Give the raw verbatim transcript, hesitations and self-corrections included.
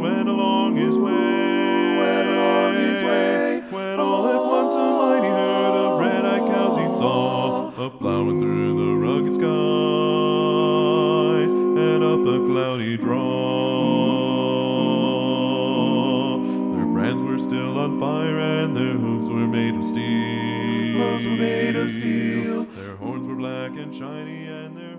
went along his way, went along his way, when all at once a mighty herd of red-eyed cows he saw, a-plowing through the rugged skies, and up the cloudy draw. Their brands were still on fire, and their hooves were made of steel. Hooves were made of steel. Their horns were black and shiny, and their